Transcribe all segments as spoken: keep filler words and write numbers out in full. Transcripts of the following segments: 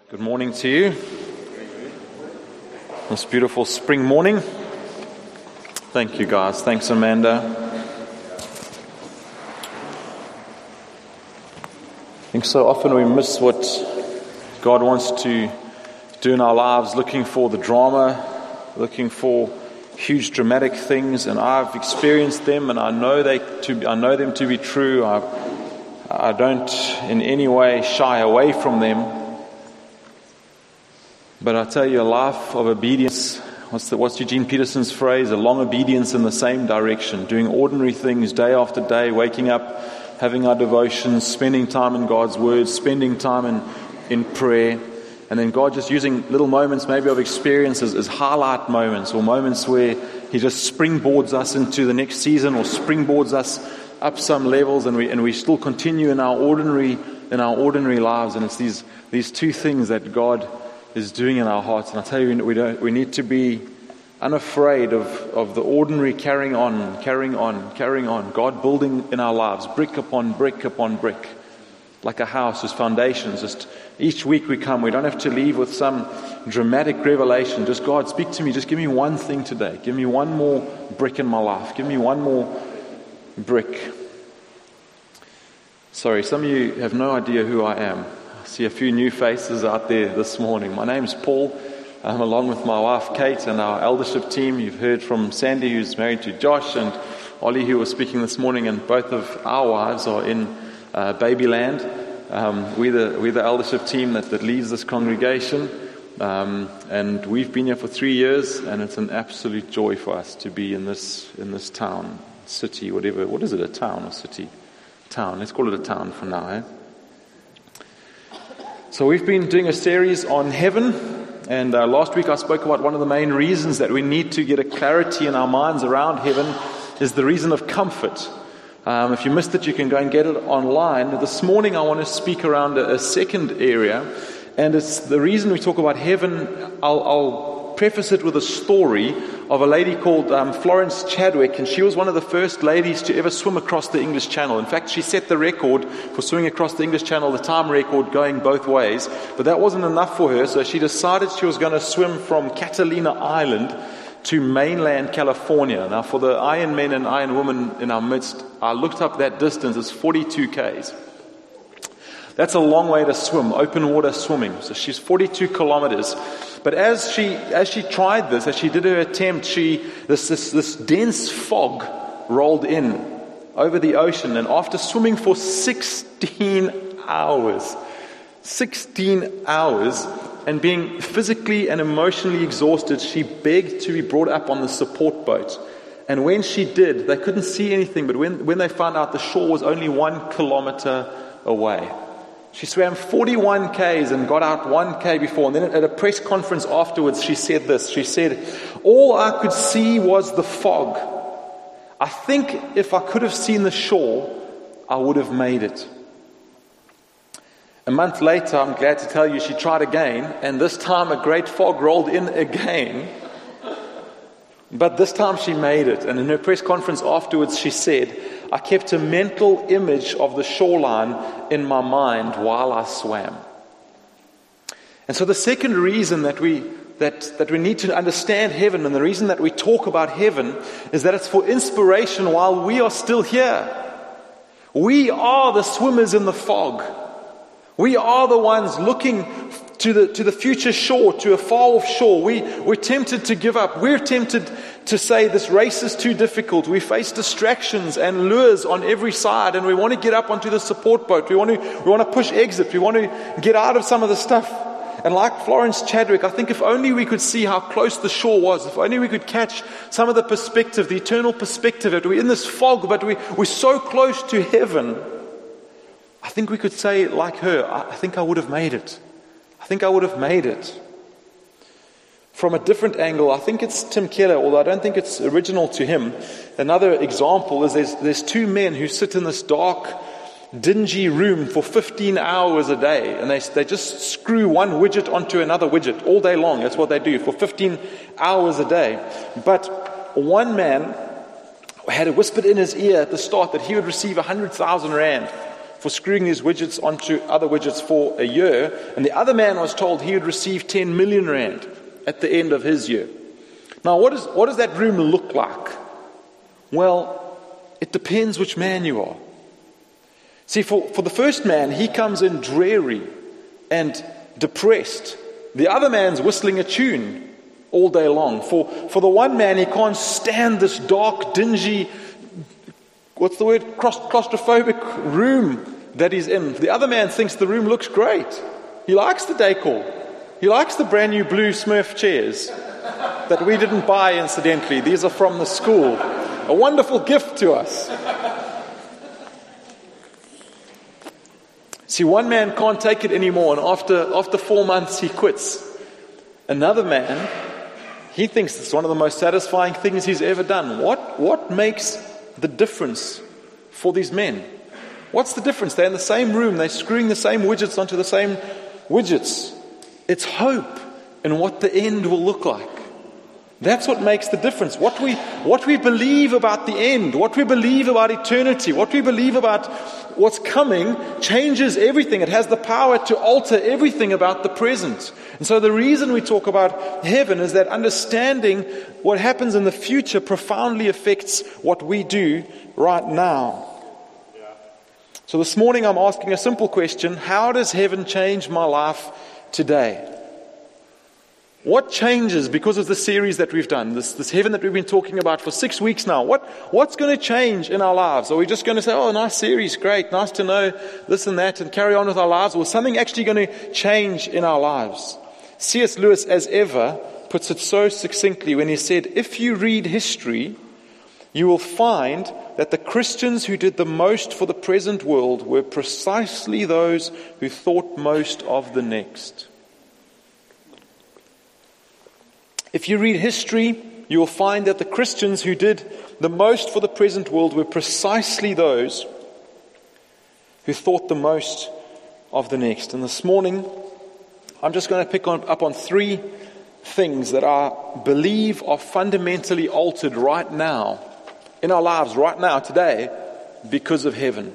Good morning to you. This beautiful spring morning. Thank you, guys. Thanks, Amanda. I think so often we miss what God wants to do in our lives, looking for the drama, looking for huge dramatic things, and I've experienced them, and I know they to I know them to be true. I I don't in any way shy away from them. But I tell you, a life of obedience, what's, the, what's Eugene Peterson's phrase? A long obedience in the same direction, doing ordinary things day after day, waking up, having our devotions, spending time in God's Word, spending time in, in prayer, and then God just using little moments maybe of experiences as highlight moments, or moments where He just springboards us into the next season, or springboards us up some levels, and we and we still continue in our ordinary in our ordinary lives. And it's these these two things that God is doing in our hearts. And I tell you, we don't we need to be unafraid of, of the ordinary carrying on, carrying on, carrying on. God building in our lives, brick upon brick upon brick, like a house whose foundations. Just each week we come, we don't have to leave with some dramatic revelation. Just, God, speak to me. Just give me one thing today. Give me one more brick in my life. Give me one more brick. Sorry, some of you have no idea who I am. I see a few new faces out there this morning. My name's Paul. I'm along with my wife Kate and our eldership team. You've heard from Sandy, who's married to Josh, and Ollie, who was speaking this morning, and both of our wives are in uh, Babyland. Um, we're, the, we're the eldership team that, that leads this congregation, um, and we've been here for three years, and it's an absolute joy for us to be in this in this town, city, whatever. What is it, a town or city? Town. Let's call it a town for now, eh? So we've been doing a series on heaven, and uh, last week I spoke about one of the main reasons that we need to get a clarity in our minds around heaven is the reason of comfort. Um, if you missed it, you can go and get it online. This morning I want to speak around a, a second area, and it's the reason we talk about heaven. I'll, I'll preface it with a story of a lady called um, Florence Chadwick, and she was one of the first ladies to ever swim across the English Channel. In fact, she set the record for swimming across the English Channel, the time record going both ways. But that wasn't enough for her, so she decided she was going to swim from Catalina Island to mainland California. Now, for the Iron Men and Iron Women in our midst, I looked up that distance. It's forty-two kays. That's a long way to swim, open water swimming. So she's forty-two kilometers. But as she as she tried this, as she did her attempt, she this this this dense fog rolled in over the ocean, and after swimming for sixteen hours, sixteen hours, and being physically and emotionally exhausted, she begged to be brought up on the support boat. And when she did, they couldn't see anything, but when, when they found out the shore was only one kilometer away. She swam forty-one kays and got out one kay before. And then at a press conference afterwards, she said this. She said, "All I could see was the fog. I think if I could have seen the shore, I would have made it." A month later, I'm glad to tell you, she tried again. And this time a great fog rolled in again. But this time she made it. And in her press conference afterwards, she said, "I kept a mental image of the shoreline in my mind while I swam." And so the second reason that we that, that we need to understand heaven, and the reason that we talk about heaven, is that it's for inspiration while we are still here. We are the swimmers in the fog. We are the ones looking to the to the future shore, to a far off shore. We, we're tempted to give up. We're tempted to say this race is too difficult. We face distractions and lures on every side, and we want to get up onto the support boat. We want to we want to push exit. We want to get out of some of the stuff. And like Florence Chadwick, I think if only we could see how close the shore was, if only we could catch some of the perspective, the eternal perspective, that we're in this fog, but we, we're so close to heaven, I think we could say like her, I think I would have made it. I think I would have made it. From a different angle, I think it's Tim Keller, although I don't think it's original to him. Another example is there's, there's two men who sit in this dark, dingy room for fifteen hours a day, and they, they just screw one widget onto another widget all day long. That's what they do for fifteen hours a day. But one man had it whispered in his ear at the start that he would receive one hundred thousand rand for screwing these widgets onto other widgets for a year, and the other man was told he would receive ten million rand at the end of his year. Now, what, is, what does that room look like? Well, it depends which man you are. See, for, for the first man, he comes in dreary and depressed. The other man's whistling a tune all day long. For, for the one man, he can't stand this dark, dingy, what's the word, claustrophobic room that he's in. The other man thinks the room looks great. He likes the decor. He likes the brand new blue Smurf chairs that we didn't buy, incidentally. These are from the school. A wonderful gift to us. See, one man can't take it anymore, and after, after four months he quits. Another man, he thinks it's one of the most satisfying things he's ever done. What, what makes the difference for these men? What's the difference? They're in the same room, they're screwing the same widgets onto the same widgets. It's hope in what the end will look like. That's what makes the difference. What we, what we believe about the end, what we believe about eternity, what we believe about what's coming changes everything. It has the power to alter everything about the present. And so the reason we talk about heaven is that understanding what happens in the future profoundly affects what we do right now. So this morning I'm asking a simple question: how does heaven change my life today? What changes because of the series that we've done, this, this heaven that we've been talking about for six weeks now? What, what's going to change in our lives? Are we just going to say, oh, nice series, great, nice to know this and that, and carry on with our lives? Or is something actually going to change in our lives? C S Lewis, as ever, puts it so succinctly when he said, if you read history, you will find that the Christians who did the most for the present world were precisely those who thought most of the next. If you read history, you will find that the Christians who did the most for the present world were precisely those who thought the most of the next. And this morning, I'm just going to pick on, up on three things that I believe are fundamentally altered right now, in our lives right now, today, because of heaven.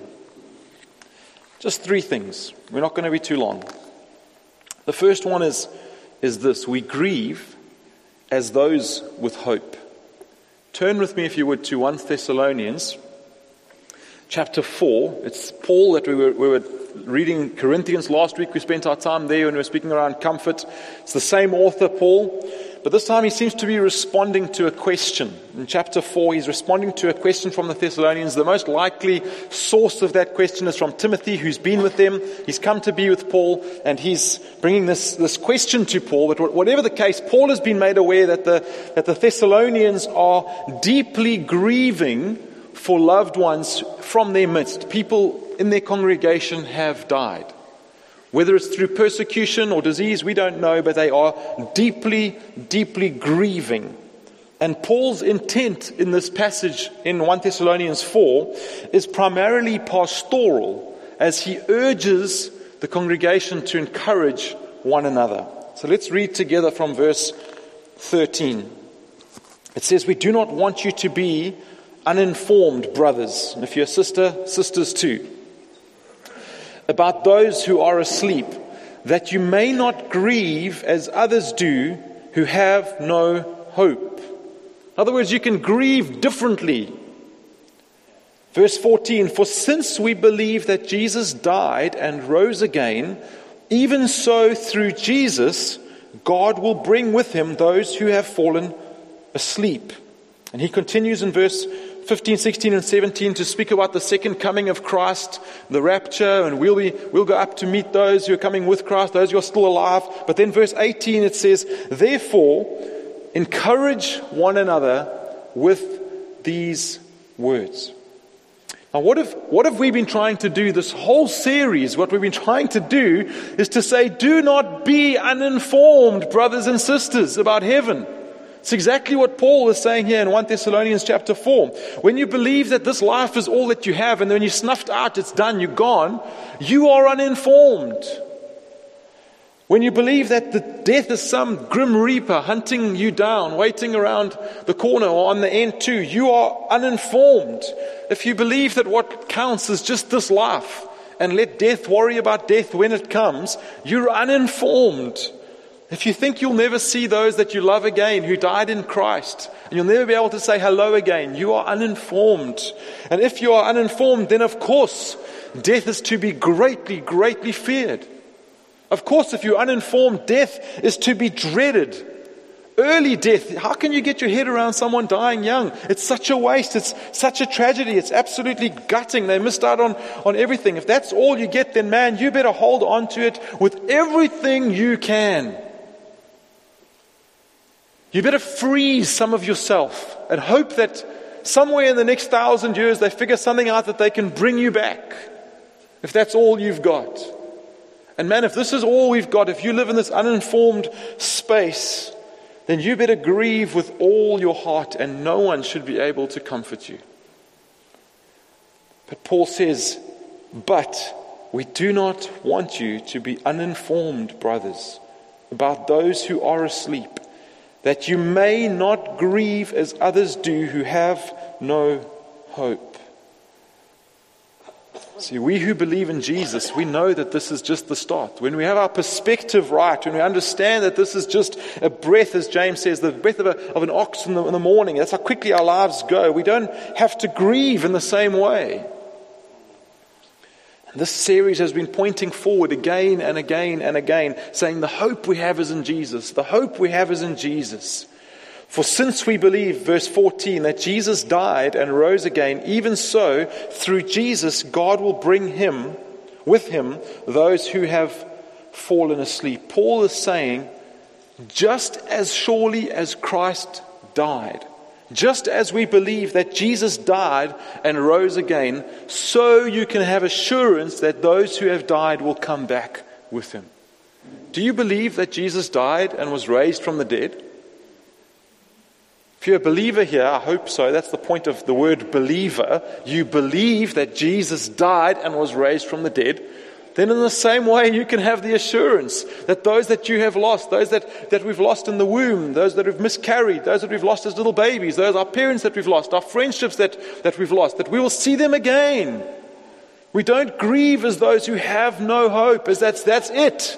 Just three things. We're not going to be too long. The first one is, is this: we grieve as those with hope. Turn with me, if you would, to First Thessalonians chapter four. It's Paul that we were, we were reading Corinthians last week. We spent our time there when we were speaking around comfort. It's the same author, Paul, but this time he seems to be responding to a question. In chapter four, he's responding to a question from the Thessalonians. The most likely source of that question is from Timothy, who's been with them. He's come to be with Paul, and he's bringing this, this question to Paul. But whatever the case, Paul has been made aware that the, that the Thessalonians are deeply grieving for loved ones from their midst. People in their congregation have died. Whether it's through persecution or disease, we don't know, but they are deeply, deeply grieving. And Paul's intent in this passage in First Thessalonians four is primarily pastoral, as he urges the congregation to encourage one another. So let's read together from verse thirteen. It says, "We do not want you to be uninformed, brothers," and if you're a sister, sisters too, "about those who are asleep, that you may not grieve as others do who have no hope." In other words, you can grieve differently. Verse fourteen, "For since we believe that Jesus died and rose again, even so through Jesus, God will bring with him those who have fallen asleep." And he continues in verse fifteen, sixteen, and seventeen to speak about the second coming of Christ, the rapture, and we'll be, we'll go up to meet those who are coming with Christ, those who are still alive. But then verse eighteen, it says, "Therefore, encourage one another with these words." Now, what have, what have we been trying to do this whole series? What we've been trying to do is to say, do not be uninformed, brothers and sisters, about heaven. It's exactly what Paul is saying here in First Thessalonians chapter four. When you believe that this life is all that you have, and when you're snuffed out, it's done, you're gone, you are uninformed. When you believe that the death is some grim reaper hunting you down, waiting around the corner or on the end too, you are uninformed. If you believe that what counts is just this life, and let death worry about death when it comes, you're uninformed. If you think you'll never see those that you love again who died in Christ, and you'll never be able to say hello again, you are uninformed. And if you are uninformed, then of course, death is to be greatly, greatly feared. Of course, if you're uninformed, death is to be dreaded. Early death, how can you get your head around someone dying young? It's such a waste. It's such a tragedy. It's absolutely gutting. They missed out on, on everything. If that's all you get, then man, you better hold on to it with everything you can. You better freeze some of yourself and hope that somewhere in the next thousand years they figure something out that they can bring you back. If that's all you've got. And man, if this is all we've got, if you live in this uninformed space, then you better grieve with all your heart, and no one should be able to comfort you. But Paul says, but we do not want you to be uninformed, brothers, about those who are asleep, that you may not grieve as others do who have no hope. See, we who believe in Jesus, we know that this is just the start. When we have our perspective right, when we understand that this is just a breath, as James says, the breath of, a, of an ox in the, in the morning, that's how quickly our lives go. We don't have to grieve in the same way. And this series has been pointing forward again and again and again, saying the hope we have is in Jesus. The hope we have is in Jesus. For since we believe, verse fourteen, that Jesus died and rose again, even so, through Jesus, God will bring him, with him, those who have fallen asleep. Paul is saying, just as surely as Christ died, just as we believe that Jesus died and rose again, so you can have assurance that those who have died will come back with him. Do you believe that Jesus died and was raised from the dead? If you're a believer here, I hope so. That's the point of the word believer. You believe that Jesus died and was raised from the dead. Then in the same way, you can have the assurance that those that you have lost, those that, that we've lost in the womb, those that have miscarried, those that we've lost as little babies, those our parents that we've lost, our friendships that, that we've lost, that we will see them again. We don't grieve as those who have no hope, as that's, that's it.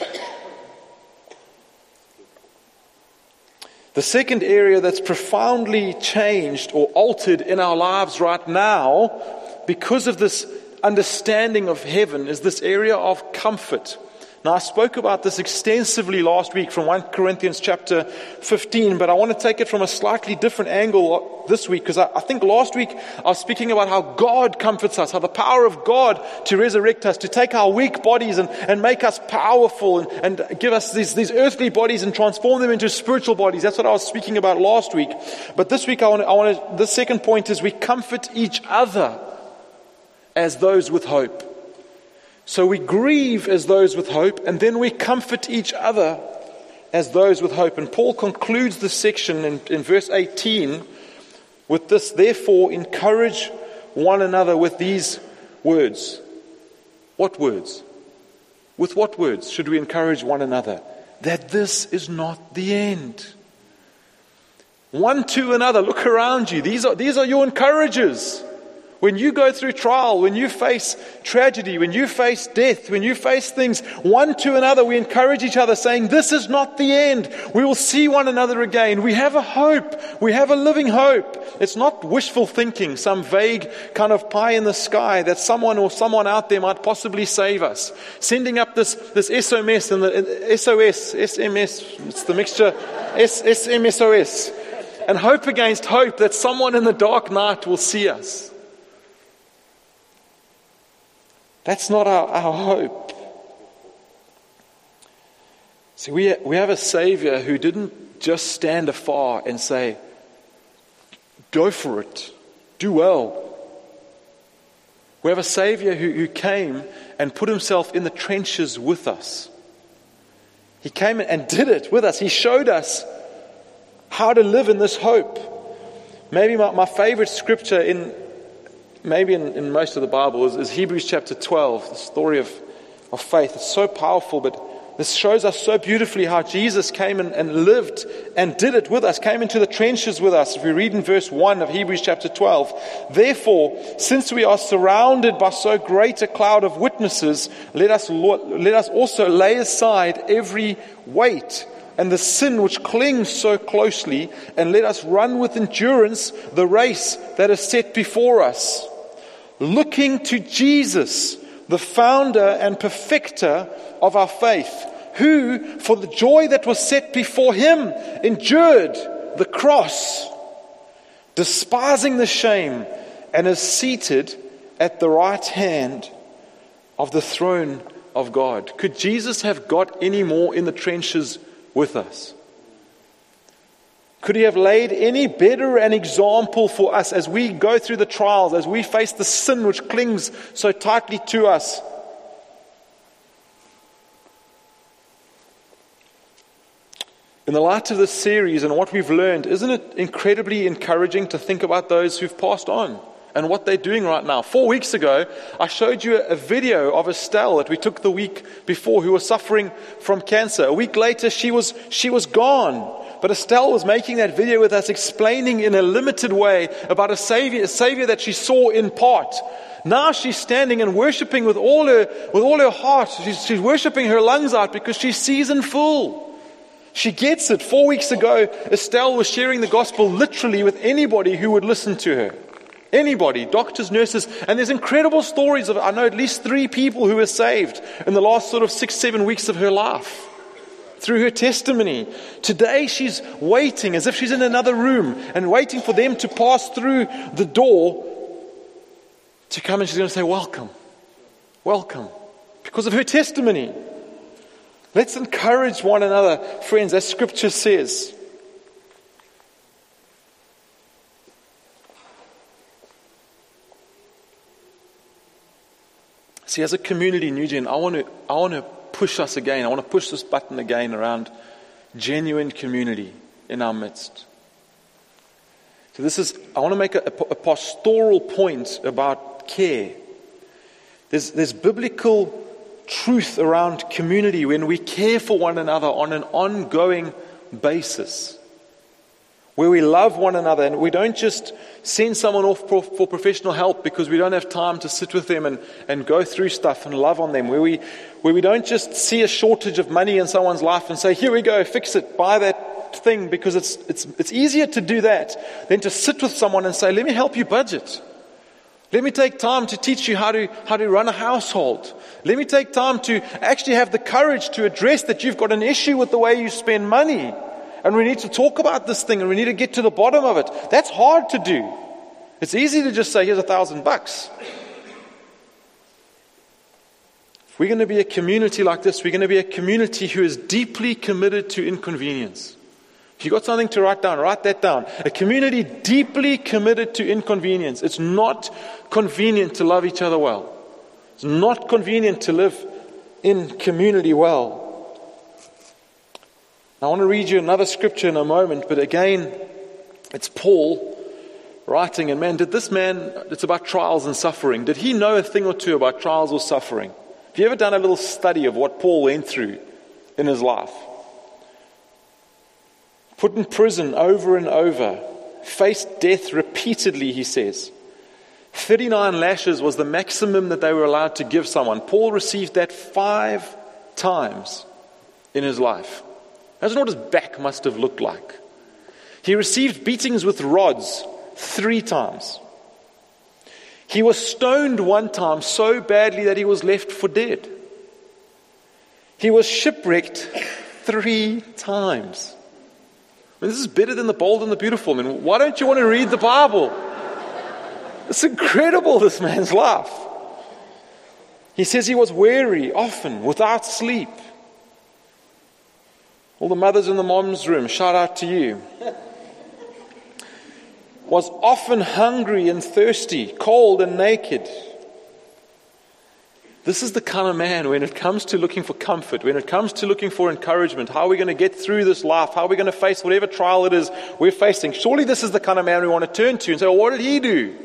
The second area that's profoundly changed or altered in our lives right now because of this understanding of heaven is this area of comfort. Now, I spoke about this extensively last week from First Corinthians chapter fifteen, but I want to take it from a slightly different angle this week, because I, I think last week I was speaking about how God comforts us, how the power of God to resurrect us, to take our weak bodies and, and make us powerful and, and give us these, these earthly bodies and transform them into spiritual bodies. That's what I was speaking about last week. But this week I want to, I want to, the second point is we comfort each other as those with hope. So we grieve as those with hope, and then we comfort each other as those with hope. And Paul concludes this section in, in verse eighteen with this, therefore encourage one another with these words. What words? With what words should we encourage one another? That this is not the end. One to another, look around you. These are, these are your encouragers. When you go through trial, when you face tragedy, when you face death, when you face things, one to another, we encourage each other saying, this is not the end. We will see one another again. We have a hope. We have a living hope. It's not wishful thinking, some vague kind of pie in the sky that someone or someone out there might possibly save us. Sending up this, this S O S and the S O S, S M S, it's the mixture, S M S O S, and hope against hope that someone in the dark night will see us. That's not our, our hope. See, we, we have a Savior who didn't just stand afar and say, go for it, do well. We have a Savior who, who came and put himself in the trenches with us. He came and did it with us. He showed us how to live in this hope. Maybe my, my favorite scripture in Maybe in, in most of the Bible is, is Hebrews chapter twelve, the story of, of faith. It's so powerful, but This shows us so beautifully how Jesus came and, and lived and did it with us, came into the trenches with us. If we read in verse one of Hebrews chapter twelve, therefore, since we are surrounded by so great a cloud of witnesses, let us, let us also lay aside every weight and the sin which clings so closely, and let us run with endurance the race that is set before us, looking to Jesus, the founder and perfecter of our faith, who, for the joy that was set before him, endured the cross, despising the shame, and is seated at the right hand of the throne of God. Could Jesus have got any more in the trenches with us? Could he have laid any better an example for us as we go through the trials, as we face the sin which clings so tightly to us? In the light of this series and what we've learned, isn't it incredibly encouraging to think about those who've passed on and what they're doing right now? Four weeks ago, I showed you a video of Estelle that we took the week before, who was suffering from cancer. A week later, she was she was gone. But Estelle was making that video with us, explaining in a limited way about a Savior, a Savior that she saw in part. Now she's standing and worshiping with all her with all her heart. She's, she's worshiping her lungs out because she sees in full. She gets it. Four weeks ago, Estelle was sharing the gospel literally with anybody who would listen to her. Anybody, doctors, nurses, and there's incredible stories of, I know at least three people who were saved in the last sort of six, seven weeks of her life through her testimony. Today she's waiting as if she's in another room and waiting for them to pass through the door to come, and she's going to say, welcome, welcome, because of her testimony. Let's encourage one another, friends, as Scripture says. See, as a community, New Gen, I want to, I want to push us again. I want to push this button again around genuine community in our midst. So this is, I want to make a, a pastoral point about care. There's, there's biblical truth around community when we care for one another on an ongoing basis, where we love one another and we don't just send someone off for, for professional help because we don't have time to sit with them and, and go through stuff and love on them, where we where we don't just see a shortage of money in someone's life and say, here we go, fix it, buy that thing, because it's it's it's easier to do that than to sit with someone and say, let me help you budget. Let me take time to teach you how to how to run a household. Let me take time to actually have the courage to address that you've got an issue with the way you spend money. And we need to talk about this thing and we need to get to the bottom of it. That's hard to do. It's easy to just say, here's a thousand bucks. If we're going to be a community like this, we're going to be a community who is deeply committed to inconvenience. If you've got something to write down, write that down. A community deeply committed to inconvenience. It's not convenient to love each other well. It's not convenient to live in community well. I want to read you another scripture in a moment, but again, it's Paul writing, and man, did this man, it's about trials and suffering. Did he know a thing or two about trials or suffering? Have you ever done a little study of what Paul went through in his life? Put in prison over and over, faced death repeatedly, he says. thirty-nine lashes was the maximum that they were allowed to give someone. Paul received that five times in his life. Imagine what his back must have looked like. He received beatings with rods three times. He was stoned one time so badly that he was left for dead. He was shipwrecked three times. I mean, this is better than the bold and the beautiful. I mean, why don't you want to read the Bible? It's incredible, this man's life. He says he was weary, often, without sleep. All the mothers in the mom's room, shout out to you. Was often hungry and thirsty, cold and naked. This is the kind of man, when it comes to looking for comfort, when it comes to looking for encouragement, how are we going to get through this life, how are we going to face whatever trial it is we're facing. Surely this is the kind of man we want to turn to and say, well, what did he do?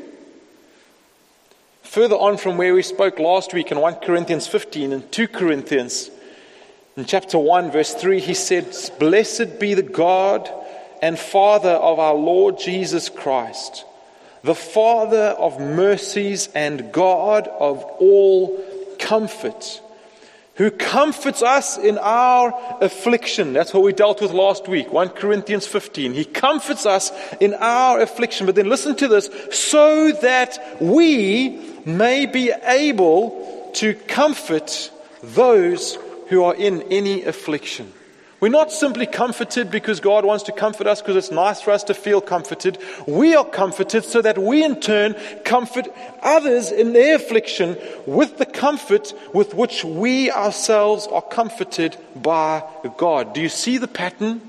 Further on from where we spoke last week in First Corinthians fifteen and Second Corinthians In chapter one, verse three, he said, "Blessed be the God and Father of our Lord Jesus Christ, the Father of mercies and God of all comfort, who comforts us in our affliction." That's what we dealt with last week, First Corinthians fifteen. He comforts us in our affliction. But then listen to this, so that we may be able to comfort those who are in any affliction. We're not simply comforted because God wants to comfort us because it's nice for us to feel comforted. We are comforted so that we in turn comfort others in their affliction with the comfort with which we ourselves are comforted by God. Do you see the pattern?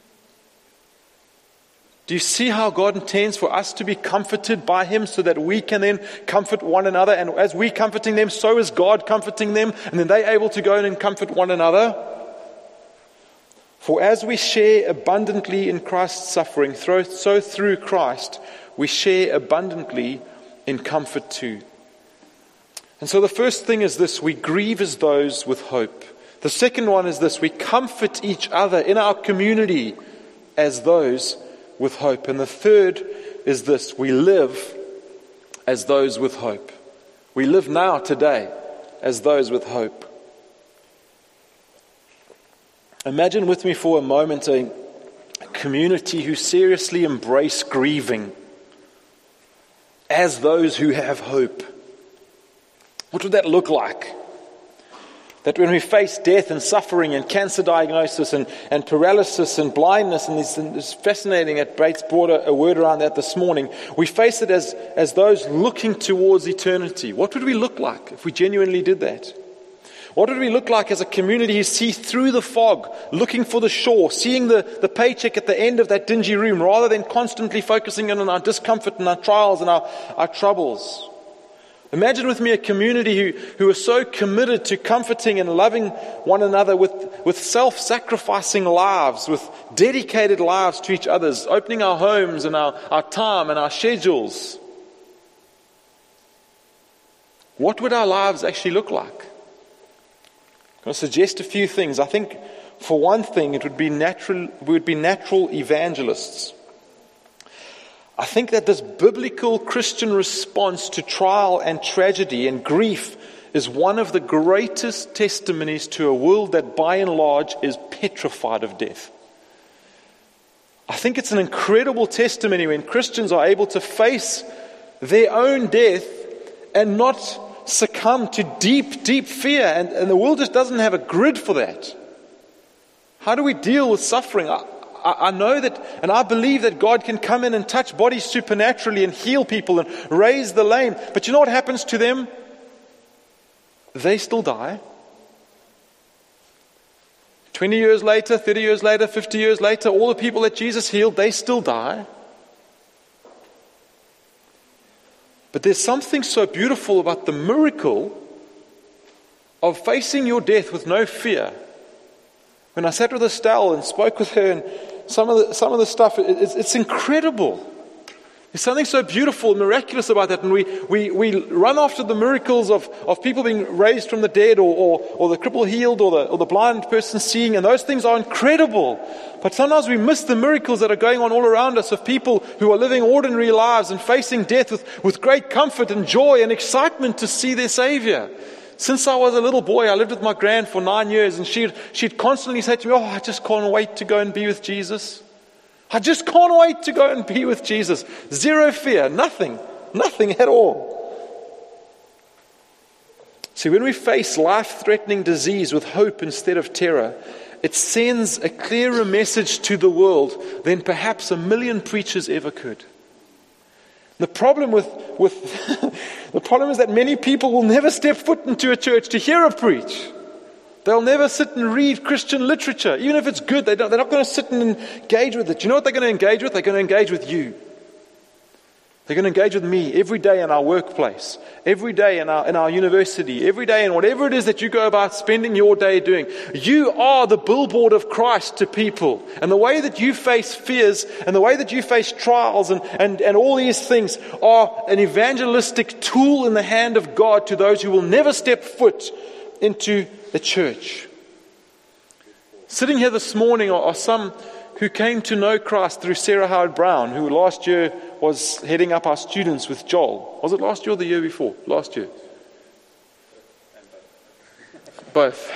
Do you see how God intends for us to be comforted by Him so that we can then comfort one another? And as we comforting them, so is God comforting them. And then they're able to go in and comfort one another. For as we share abundantly in Christ's suffering, so through Christ we share abundantly in comfort too. And so the first thing is this: we grieve as those with hope. The second one is this: we comfort each other in our community as those with hope. And the third is this: we live as those with hope. We live now, today, as those with hope. Imagine with me for a moment a community who seriously embrace grieving as those who have hope. What would that look like? That when we face death and suffering and cancer diagnosis and, and paralysis and blindness, and this, and it's fascinating that Bates brought a, a word around that this morning, we face it as, as those looking towards eternity. What would we look like if we genuinely did that? What would we look like as a community who see through the fog, looking for the shore, seeing the, the paycheck at the end of that dingy room, rather than constantly focusing on our discomfort and our trials and our, our troubles? Imagine with me a community who, who are so committed to comforting and loving one another with, with self-sacrificing lives, with dedicated lives to each other, opening our homes and our, our time and our schedules. What would our lives actually look like? I'm going to suggest a few things. I think, for one thing, it would be natural. We would be natural evangelists. I think that this biblical Christian response to trial and tragedy and grief is one of the greatest testimonies to a world that, by and large, is petrified of death. I think it's an incredible testimony when Christians are able to face their own death and not succumb to deep, deep fear. And, and the world just doesn't have a grid for that. How do we deal with suffering? I, I, I know that, and I believe that God can come in and touch bodies supernaturally and heal people and raise the lame. But you know what happens to them? They still die. twenty years later, thirty years later, fifty years later, all the people that Jesus healed, they still die. But there's something so beautiful about the miracle of facing your death with no fear. When I sat with Estelle and spoke with her, and some of the, some of the stuff, it, it's, it's incredible. There's something so beautiful and miraculous about that. And we, we, we run after the miracles of, of people being raised from the dead, or, or, or the cripple healed, or the, or the blind person seeing. And those things are incredible. But sometimes we miss the miracles that are going on all around us, of people who are living ordinary lives and facing death with, with great comfort and joy and excitement to see their Savior. Since I was a little boy, I lived with my gran for nine years, and she'd, she'd constantly say to me, "Oh, I just can't wait to go and be with Jesus. I just can't wait to go and be with Jesus." Zero fear, nothing, nothing at all. See, when we face life-threatening disease with hope instead of terror, it sends a clearer message to the world than perhaps a million preachers ever could. The problem with, with the problem is that many people will never step foot into a church to hear a preach. They'll never sit and read Christian literature. Even if it's good, they don't, they're not going to sit and engage with it. Do you know what they're going to engage with? They're going to engage with you. They're going to engage with me every day in our workplace, every day in our, in our university, every day in whatever it is that you go about spending your day doing. You are the billboard of Christ to people. And the way that you face fears and the way that you face trials and, and, and all these things are an evangelistic tool in the hand of God to those who will never step foot into the church. Sitting here this morning are, are some who came to know Christ through Sarah Howard Brown, who last year was heading up our students with Joel. Was it last year or the year before? Last year. Both.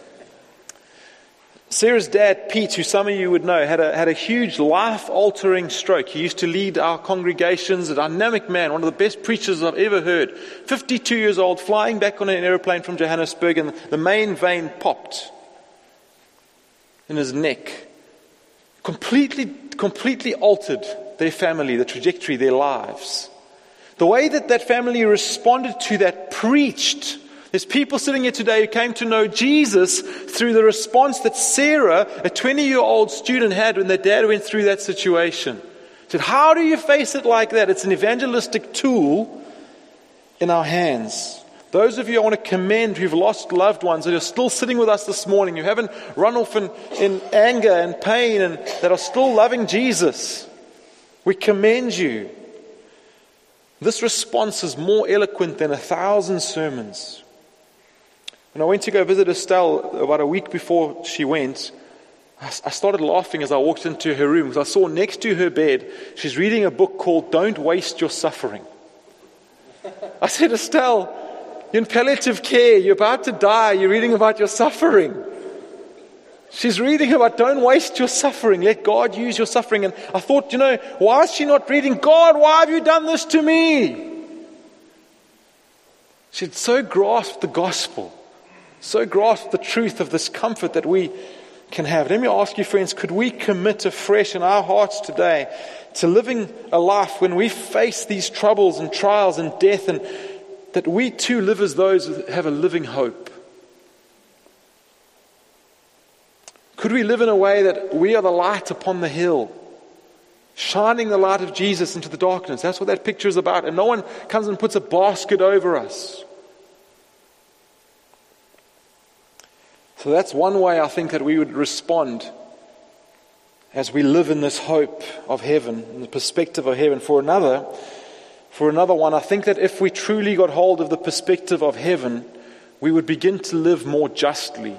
Sarah's dad, Pete, who some of you would know, had a, had a huge life-altering stroke. He used to lead our congregations, a dynamic man, one of the best preachers I've ever heard. fifty-two years old, flying back on an aeroplane from Johannesburg, and the main vein popped in his neck. Completely, completely altered their family, the trajectory, their lives. The way that that family responded to that preached. There's people sitting here today who came to know Jesus through the response that Sarah, a twenty-year-old student, had when their dad went through that situation. Said, how do you face it like that? It's an evangelistic tool in our hands. Those of you I want to commend who've lost loved ones that are still sitting with us this morning, who haven't run off in, in anger and pain and that are still loving Jesus. We commend you. This response is more eloquent than a thousand sermons. When I went to go visit Estelle about a week before she went, I started laughing as I walked into her room because I saw next to her bed, she's reading a book called Don't Waste Your Suffering. I said, Estelle, you're in palliative care, you're about to die, you're reading about your suffering. She's reading about don't waste your suffering, let God use your suffering. And I thought, you know, why is she not reading, God, why have you done this to me? She'd so grasped the gospel. So grasp the truth of this comfort that we can have. Let me ask you, friends, could we commit afresh in our hearts today to living a life when we face these troubles and trials and death, and that we too live as those who have a living hope? Could we live in a way that we are the light upon the hill, shining the light of Jesus into the darkness? That's what that picture is about. And no one comes and puts a basket over us. So that's one way I think that we would respond as we live in this hope of heaven, in the perspective of heaven. For another, for another one, I think that if we truly got hold of the perspective of heaven, we would begin to live more justly.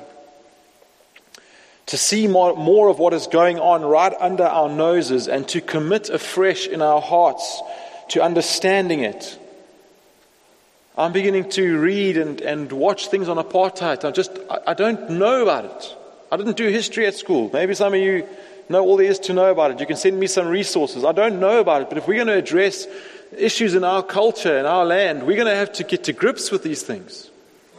To see more, more of what is going on right under our noses and to commit afresh in our hearts to understanding it. I'm beginning to read and, and watch things on apartheid. I just, I, I don't know about it. I didn't do history at school. Maybe some of you know all there is to know about it. You can send me some resources. I don't know about it. But if we're going to address issues in our culture, in our land, we're going to have to get to grips with these things.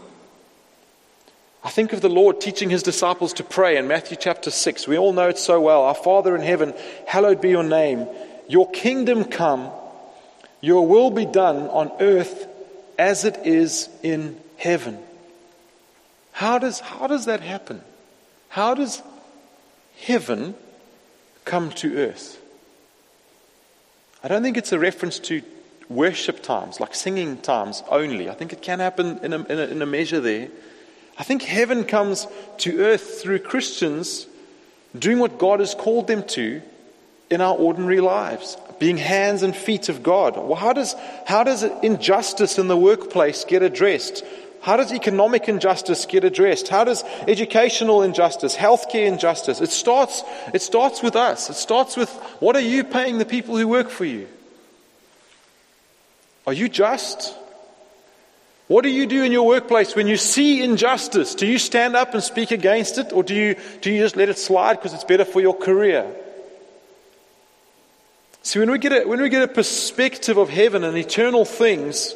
I think of the Lord teaching his disciples to pray in Matthew chapter six. We all know it so well. Our Father in heaven, hallowed be your name. Your kingdom come. Your will be done on earth as it is in heaven. How does, how does that happen? How does heaven come to earth? I don't think it's a reference to worship times, like singing times only. I think it can happen in a, in a, in a measure there. I think heaven comes to earth through Christians doing what God has called them to in our ordinary lives, being hands and feet of God. Well, how does how does injustice in the workplace get addressed? How does economic injustice get addressed? How does educational injustice, healthcare injustice? It starts it starts with us. It starts with, what are you paying the people who work for you? Are you just? What do you do in your workplace when you see injustice? Do you stand up and speak against it, or do you do you just let it slide because it's better for your career? See, when we get a, when we get a perspective of heaven and eternal things,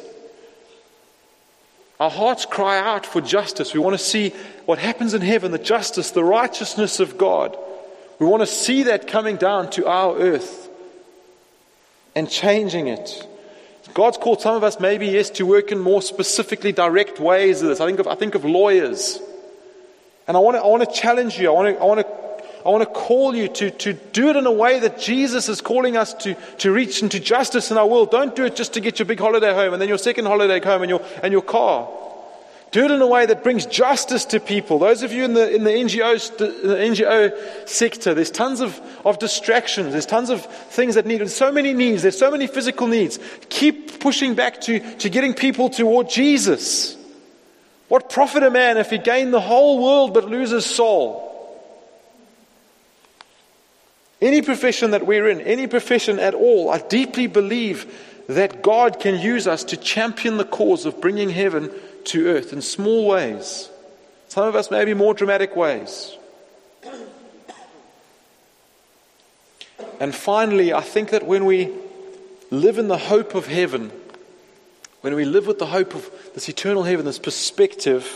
our hearts cry out for justice. We want to see what happens in heaven, the justice, the righteousness of God. We want to see that coming down to our earth and changing it. God's called some of us maybe, yes, to work in more specifically direct ways of this. I think of I think of lawyers. And I want to I want to challenge you. I want to I want to I want to call you to, to do it in a way that Jesus is calling us to, to reach into justice in our world. Don't do it just to get your big holiday home and then your second holiday home and your and your car. Do it in a way that brings justice to people. Those of you in the in the N G O the N G O sector, there's tons of, of distractions. There's tons of things that need. There's so many needs. There's so many physical needs. Keep pushing back to, to getting people toward Jesus. What profit a man if he gained the whole world but loses soul? any profession that we're in, any profession at all, I deeply believe that God can use us to champion the cause of bringing heaven to earth in small ways. Some of us maybe more dramatic ways. And finally, I think that when we live in the hope of heaven, when we live with the hope of this eternal heaven, this perspective,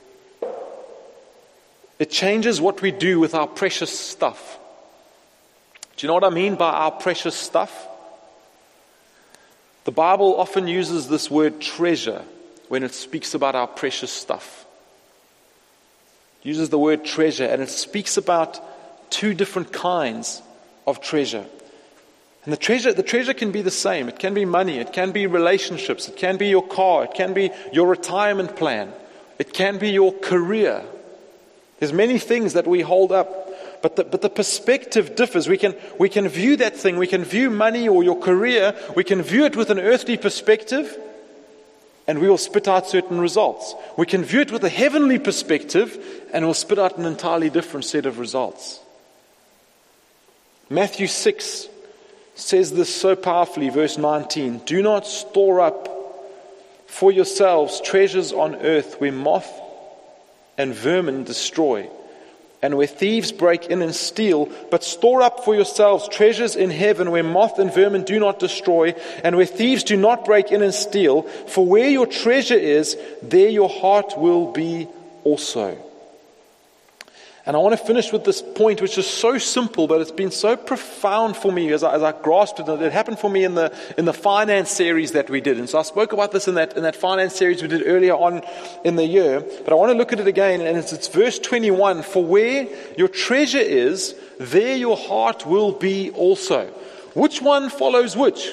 it changes what we do with our precious stuff. Do you know what I mean by our precious stuff? The Bible often uses this word treasure when it speaks about our precious stuff. It uses the word treasure, and it speaks about two different kinds of treasure. And the treasure, the treasure can be the same. It can be money, it can be relationships, it can be your car, it can be your retirement plan, it can be your career. There's many things that we hold up, but the, but the perspective differs. We can, we can view that thing, we can view money or your career, we can view it with an earthly perspective, and we will spit out certain results. We can view it with a heavenly perspective, and we'll spit out an entirely different set of results. Matthew six says this so powerfully, verse nineteen. Do not store up for yourselves treasures on earth where moth and vermin destroy, and where thieves break in and steal, but store up for yourselves treasures in heaven where moth and vermin do not destroy, and where thieves do not break in and steal. For where your treasure is, there your heart will be also. And I want to finish with this point, which is so simple, but it's been so profound for me as I, as I grasped it. It happened for me in the in the finance series that we did. And so I spoke about this in that in that finance series we did earlier on in the year. But I want to look at it again, and it's, it's verse twenty-one. For where your treasure is, there your heart will be also. Which one follows which?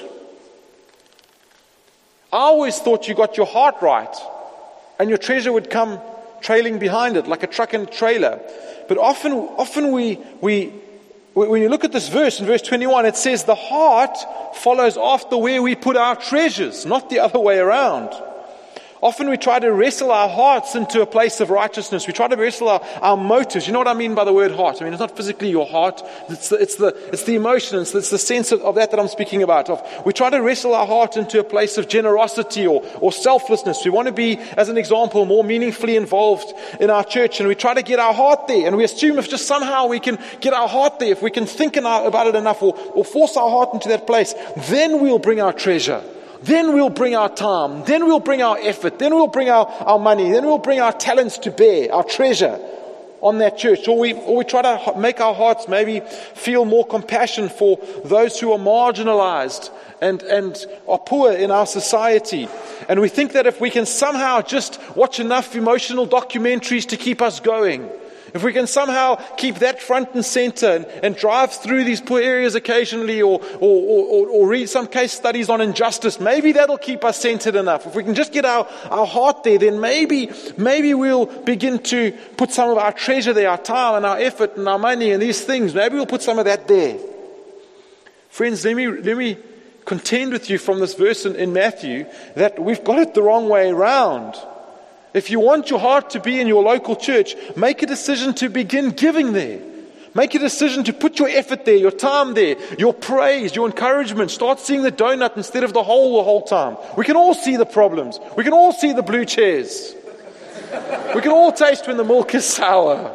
I always thought you got your heart right, and your treasure would come trailing behind it, like a truck and a trailer. But often, often we, we, when you look at this verse, in verse twenty-one, it says the heart follows after where we put our treasures, not the other way around. Often we try to wrestle our hearts into a place of righteousness. We try to wrestle our, our motives. You know what I mean by the word heart? I mean, it's not physically your heart. It's the, it's the, it's the emotion. It's, it's the sense of, of that that I'm speaking about. Of, we try to wrestle our heart into a place of generosity or, or selflessness. We want to be, as an example, more meaningfully involved in our church. And we try to get our heart there. And we assume if just somehow we can get our heart there, if we can think about it enough or, or force our heart into that place, then we'll bring our treasure. Then we'll bring our time, then we'll bring our effort, then we'll bring our, our money, then we'll bring our talents to bear, our treasure on that church. Or we, or we try to make our hearts maybe feel more compassion for those who are marginalized and, and are poor in our society. And we think that if we can somehow just watch enough emotional documentaries to keep us going, if we can somehow keep that front and center and, and drive through these poor areas occasionally or, or, or, or read some case studies on injustice, maybe that'll keep us centered enough. If we can just get our, our heart there, then maybe, maybe we'll begin to put some of our treasure there, our time and our effort and our money and these things. Maybe we'll put some of that there. Friends, let me, let me contend with you from this verse in, in Matthew that we've got it the wrong way around. If you want your heart to be in your local church, make a decision to begin giving there. Make a decision to put your effort there, your time there, your praise, your encouragement. Start seeing the donut instead of the hole the whole time. We can all see the problems. We can all see the blue chairs. We can all taste when the milk is sour.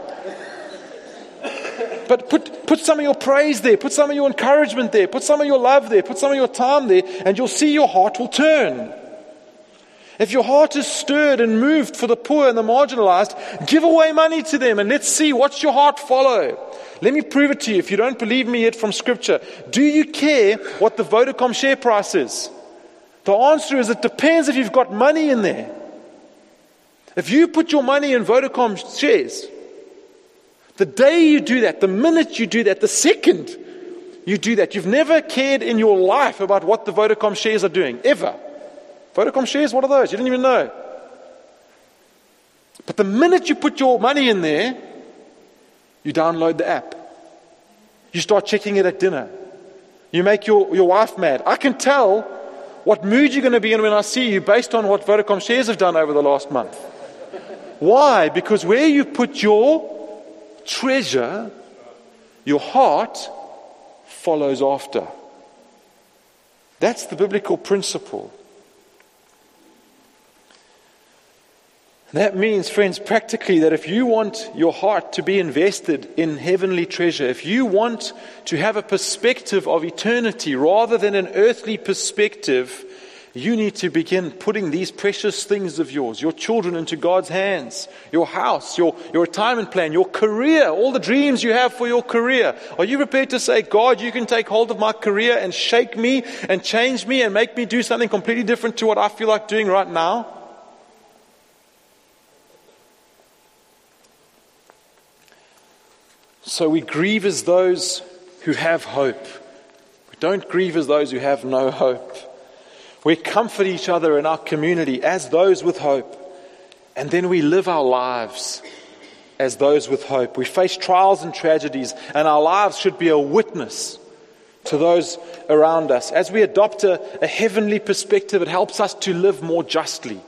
But put, put some of your praise there. Put some of your encouragement there. Put some of your love there. Put some of your time there. And you'll see your heart will turn. If your heart is stirred and moved for the poor and the marginalized, give away money to them and let's see, what's your heart follow? Let me prove it to you if you don't believe me yet from Scripture. Do you care what the Vodacom share price is? The answer is it depends if you've got money in there. If you put your money in Vodacom shares, the day you do that, the minute you do that, the second you do that, you've never cared in your life about what the Vodacom shares are doing, ever. Vodacom shares, what are those? You didn't even know. But the minute you put your money in there, you download the app. You start checking it at dinner. You make your, your wife mad. I can tell what mood you're going to be in when I see you based on what Vodacom shares have done over the last month. Why? Because where you put your treasure, your heart follows after. That's the biblical principle. That means, friends, practically that if you want your heart to be invested in heavenly treasure, if you want to have a perspective of eternity rather than an earthly perspective, you need to begin putting these precious things of yours, your children, into God's hands, your house, your, your retirement plan, your career, all the dreams you have for your career. Are you prepared to say, God, you can take hold of my career and shake me and change me and make me do something completely different to what I feel like doing right now? So we grieve as those who have hope. We don't grieve as those who have no hope. We comfort each other in our community as those with hope. And then we live our lives as those with hope. We face trials and tragedies, and our lives should be a witness to those around us. As we adopt a, a heavenly perspective, it helps us to live more justly.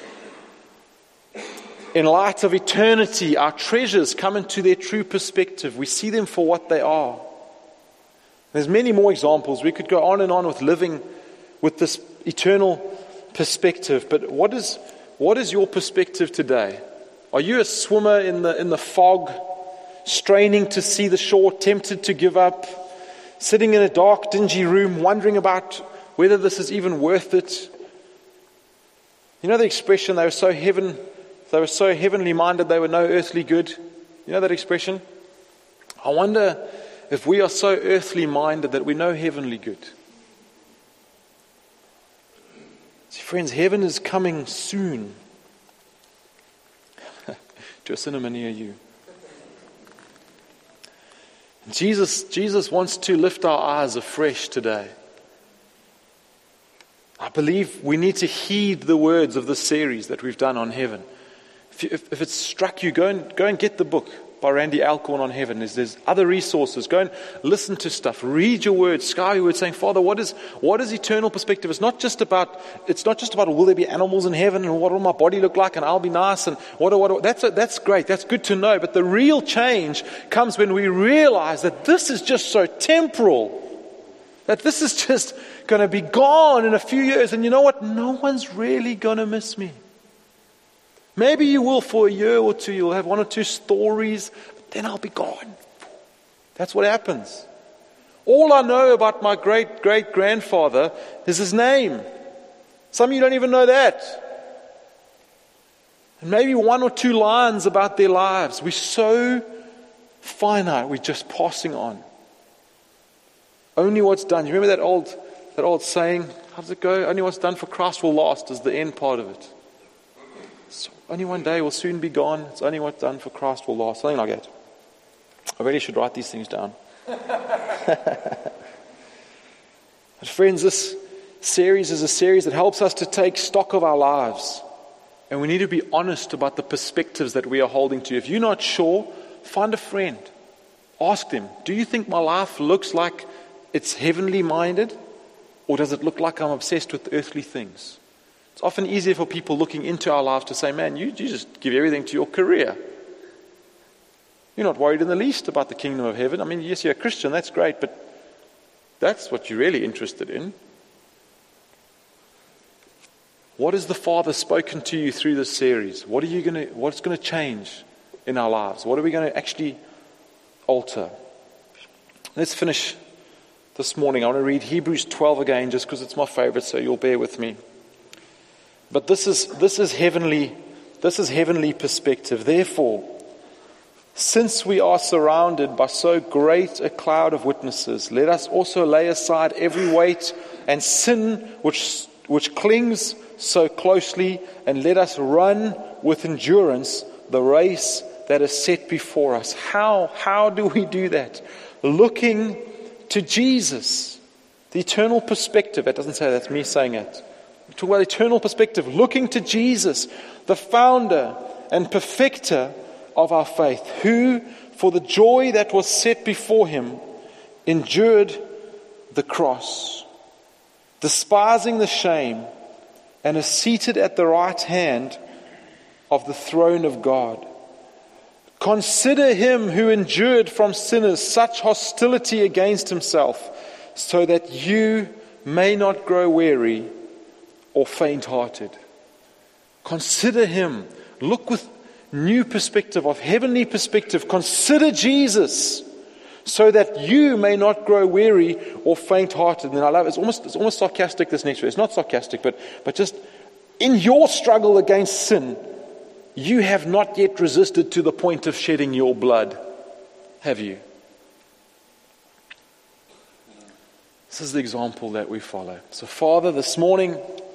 In light of eternity, our treasures come into their true perspective. We see them for what they are. There's many more examples. We could go on and on with living with this eternal perspective. But what is what is your perspective today? Are you a swimmer in the in the fog, straining to see the shore, tempted to give up, sitting in a dark, dingy room, wondering about whether this is even worth it? You know the expression, they were so heaven They were so heavenly minded, they were no earthly good. You know that expression? I wonder if we are so earthly minded that we know heavenly good. See, friends, heaven is coming soon. To a cinema near you. Jesus, Jesus wants to lift our eyes afresh today. I believe we need to heed the words of the series that we've done on heaven. If, you, if, if it's struck you, go and go and get the book by Randy Alcorn on heaven. There's, there's other resources. Go and listen to stuff. Read your words, scour your words, saying, Father, what is what is eternal perspective? It's not just about it's not just about will there be animals in heaven and what will my body look like and I'll be nice and what what that's a, that's great. That's good to know. But the real change comes when we realize that this is just so temporal. That this is just going to be gone in a few years. And you know what? No one's really going to miss me. Maybe you will for a year or two. You'll have one or two stories. But then I'll be gone. That's what happens. All I know about my great-great-grandfather is his name. Some of you don't even know that. And maybe one or two lines about their lives. We're so finite. We're just passing on. Only what's done. You remember that old that old saying? How does it go? Only what's done for Christ will last is the end part of it. So only one day will soon be gone. It's only what's done for Christ will last. Something like that. I really should write these things down. But friends, this series is a series that helps us to take stock of our lives. And we need to be honest about the perspectives that we are holding to. If you're not sure, find a friend. Ask them, do you think my life looks like it's heavenly minded? Or does it look like I'm obsessed with earthly things? It's often easier for people looking into our lives to say, man, you, you just give everything to your career. You're not worried in the least about the kingdom of heaven. I mean, yes, you're a Christian, that's great, but that's what you're really interested in. What has the Father spoken to you through this series? What are you going to, what's going to change in our lives? What are we going to actually alter? Let's finish this morning. I want to read Hebrews twelve again, just because it's my favorite, so you'll bear with me. But this is this is heavenly, this is heavenly perspective. Therefore, since we are surrounded by so great a cloud of witnesses, let us also lay aside every weight and sin which which clings so closely, and let us run with endurance the race that is set before us. How how do we do that? Looking to Jesus, the eternal perspective. It doesn't say that's me saying it. We talk about eternal perspective. Looking to Jesus, the founder and perfecter of our faith, who, for the joy that was set before him, endured the cross, despising the shame, and is seated at the right hand of the throne of God. Consider him who endured from sinners such hostility against himself, so that you may not grow weary or faint-hearted. Consider him. Look with new perspective, of heavenly perspective. Consider Jesus, so that you may not grow weary or faint-hearted. And I love it. It's almost, it's almost sarcastic, this next verse. It's not sarcastic, but, but just in your struggle against sin, you have not yet resisted to the point of shedding your blood, have you? This is the example that we follow. So, Father, this morning,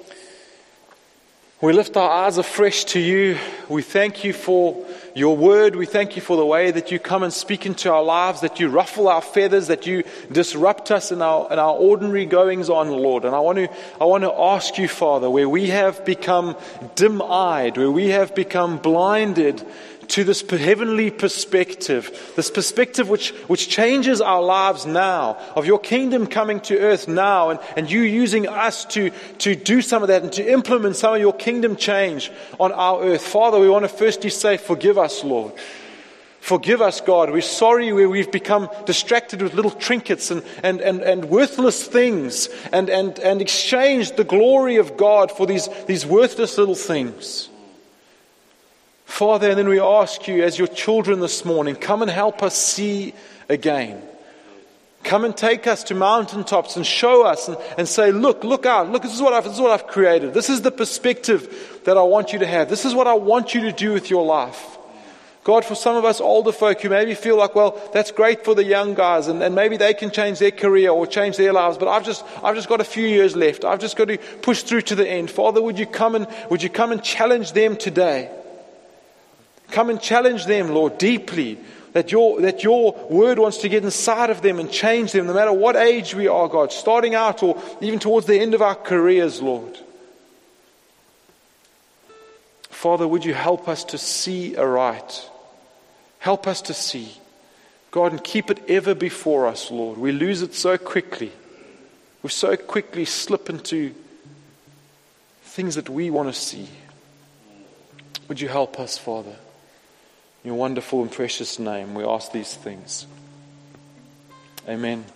we lift our eyes afresh to you. We thank you for your word. We thank you for the way that you come and speak into our lives, that you ruffle our feathers, that you disrupt us in our, in our ordinary goings on, Lord. And I want to, I want to ask you, Father, where we have become dim-eyed, where we have become blinded to this heavenly perspective, this perspective which, which changes our lives now, of your kingdom coming to earth now, and, and you using us to, to do some of that and to implement some of your kingdom change on our earth. Father, we want to firstly say, forgive us, Lord. Forgive us, God. We're sorry where we've become distracted with little trinkets and, and, and, and worthless things and, and, and exchanged the glory of God for these, these worthless little things. Father, and then we ask you as your children this morning, come and help us see again. Come and take us to mountaintops and show us and, and say, look, look out, look, this is what I've, this is what I've created. This is the perspective that I want you to have. This is what I want you to do with your life. God, for some of us older folk who maybe feel like, well, that's great for the young guys and, and maybe they can change their career or change their lives, but I've just I've just got a few years left. I've just got to push through to the end. Father, would you come and would you come and challenge them today? Come and challenge them, Lord, deeply, that your that your word wants to get inside of them and change them, no matter what age we are, God, starting out or even towards the end of our careers, Lord. Father, would you help us to see aright? Help us to see, God, and keep it ever before us, Lord. We lose it so quickly. We so quickly slip into things that we want to see. Would you help us, Father? In your wonderful and precious name, we ask these things. Amen.